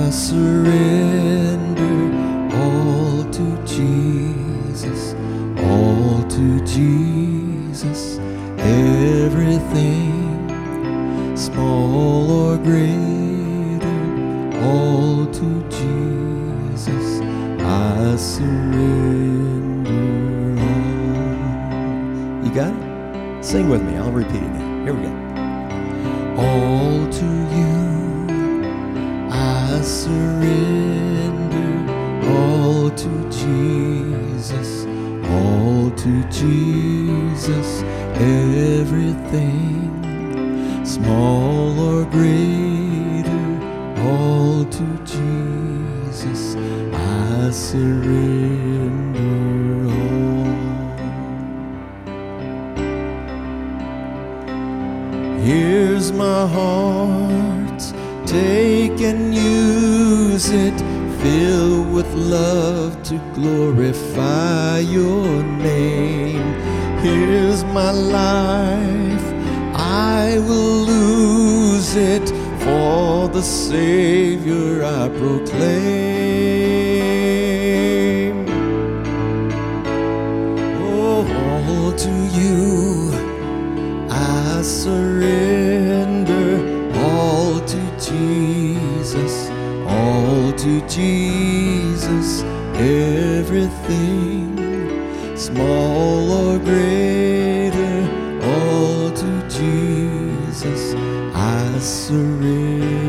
I surrender all to Jesus, all to Jesus, everything, small or greater, all to Jesus, I surrender all. You got it? Sing with me. I'll repeat it now. Here we go. All to you I surrender, all to Jesus, all to Jesus, everything, small or greater, all to Jesus, I surrender all. Here's my heart, take and use it, fill with love to glorify your name. Here's my life, I will lose it, for the Savior I proclaim. Oh, all to you I surrender, all to Jesus, all to Jesus, everything, small or greater, all to Jesus, I surrender.